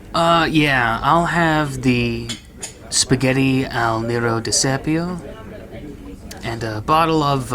Yeah, I'll have the spaghetti al Nero di Sapio and a bottle of,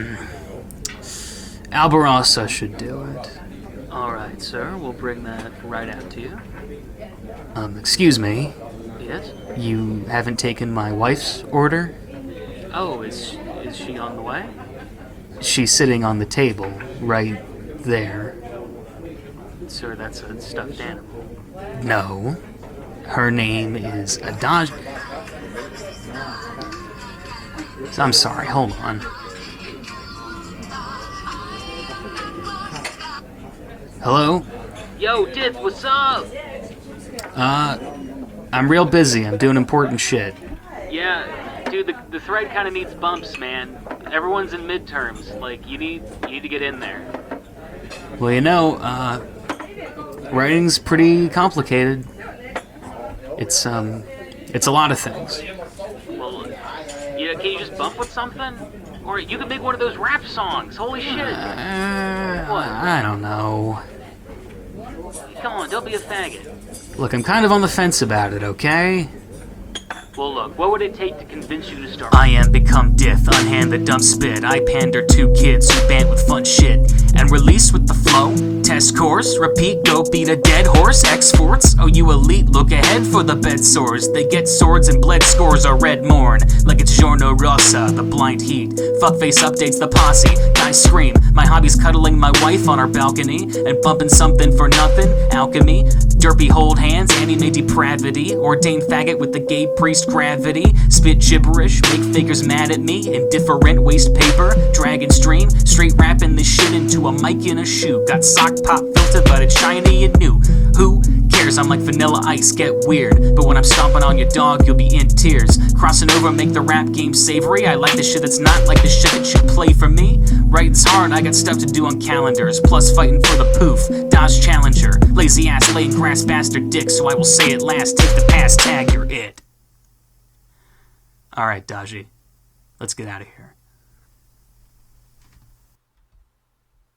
Albarossa should do it. Alright, sir, we'll bring that right out to you. Excuse me, Yes? you haven't taken my wife's order? Oh, is she on the way? She's sitting on the table, right there. Sir, that's a stuffed animal. No. Her name is Adaj. I'm sorry, hold on. Hello? Yo, Dith, what's up? I'm real busy. I'm doing important shit. Yeah, dude, the thread kind of needs bumps, man. Everyone's in midterms. Like, you need to get in there. Well, writing's pretty complicated. It's a lot of things. Well, yeah, can you just bump with something? Or you could make one of those rap songs. Holy shit. What? I don't know. Come on, don't be a faggot. Look, I'm kind of on the fence about it, okay? Well, look, what would it take to convince you to start? I am become Dith, unhand the dumb spit. I pander to kids who band with fun shit. And release with the flow. Test course, repeat, go beat a dead horse. Exports, oh you elite, look ahead for the bed sores. They get swords and bled scores are red morn. Like it's Giorno Rossa, the blind heat. Fuckface updates the posse, guys scream. My hobby's cuddling my wife on our balcony. And bumping something for nothing, alchemy. Derpy hold hands, anime depravity. Ordained faggot with the gay priest gravity. Spit gibberish, make figures mad at me. Indifferent waste paper, dragon stream. Straight rapping this shit into a mic in a shoe. Got sock pop filter, but it's shiny and new. Who cares? I'm like vanilla ice, get weird. But when I'm stomping on your dog, you'll be in tears. Crossing over, make the rap game savory. I like the shit that's not like the shit that you play for me. Writing's hard, I got stuff to do on calendars. Plus fighting for the poof, Dodge Challenger. Lazy ass laying grass bastard dick, so I will say it last. Take the pass tag, you're it. Alright, Dodgy. Let's get out of here.